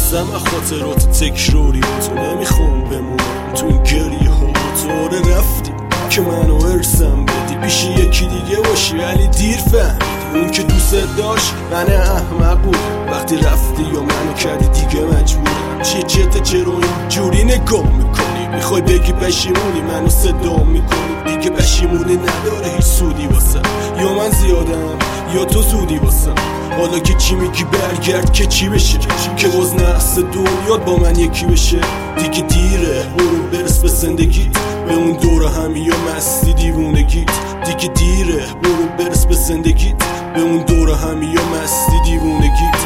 خستم از خاطرات تکراری تو، نمیخوام بمونم تو این گریه ها. تو آره رفتی که منو ارسم بدی پیش یکی دیگه باشی، ولی دیر فهمیدی اون که دوست داشت من احمق بود. وقتی رفتی یا منو کردی دیگه مجبورم. چرا اینجوری نگاه میکنی؟ میخوای بگی پشیمونی منو صدا میکنی؟ دیگه پشیمونی نداره هیچ سودی واسم، یا من زیادم یا تو زودی واسم. حالا که چی میگی برگرد که چی بشه، که باز نحس دنیات با من یکی بشه. دیگه دیره برو برس به زندگیت، به اون دور همی یا مستی دیوونگیت. دیگه دیره برو برس به زندگیت، به اون دور همی یا مستی دیوونگیت.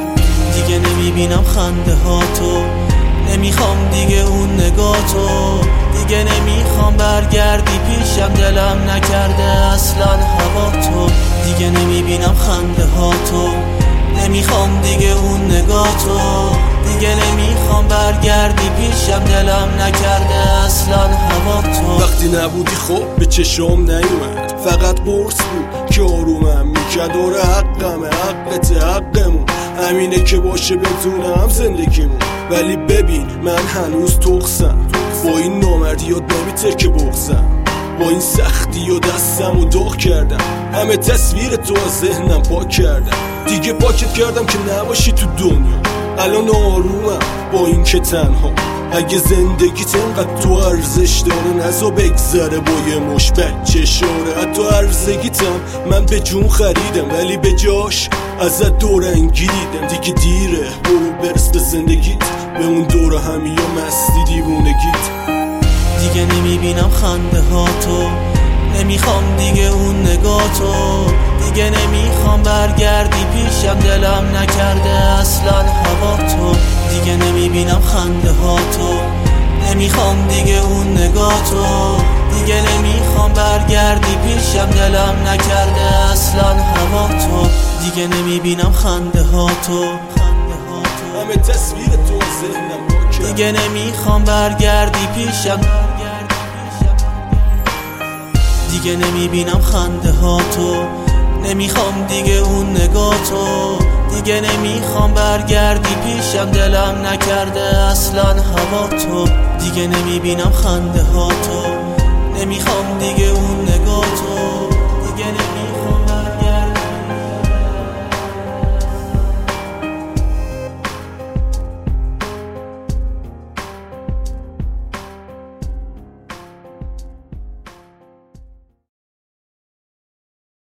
دیگه نمیبینم خنده ها تو، نمیخوام دیگه اون نگاه تو. دیگه نمیخوام برگردی پیشم، دلم نکرده اصلا هوا تو. دیگه نمیبینم خنده ها تو، نمیخوام دیگه اون نگاه تو. دیگه نمیخوام برگردی پیشم، دلم نکرده اصلا هوا تو. وقتی نبودی خب به چشم نیومد، فقط برس بود که آرومم میکرد. آره حقمه، حقت، حقمون همینه که باشه بتونم زندگیمون. ولی ببین من هنوز تخسم، با این نامردیات نمیتر که بغزم. با این سختی و دستم و داغ کردم، همه تصویر تو از ذهنم پاک کردم. دیگه پاکت کردم که نباشی تو دنیا. الان آرومم با این که تنها. اگه زندگیت انقدر تو ارزش داره، نزا بگذره با یه مش بچه شاره. حتی ارزگیتم من به جون خریدم، ولی به جاش ازت دورنگی دیدم. دیگه دیره برو برس به زندگیت، به اون دور همی یا مستی دیوونگیت. دیگه نمیبینم خنده ها تو، نمیخوام دیگه اون نگاه تو. دیگه نمیخوام برگردی پیشم، دلم نکرده اصلا هوا تو. دیگه نمیبینم خنده ها تو، نمیخوام دیگه اون نگاه تو. دیگه نمیخوام برگردی پیشم، دلم نکرده اصلا هوا تو. دیگه نمیبینم خنده ها تو، همه تصویر تو ذهنم پاکه. دیگه نمیخوام برگردی پیشم. دیگه نمیبینم خنده ها تو، نمیخوام دیگه اون نگاه تو. دیگه نمیخوام برگردی پیشم، دلم نکرده اصلا هوا تو. دیگه نمیبینم خنده ها تو، نمیخوام دیگه اون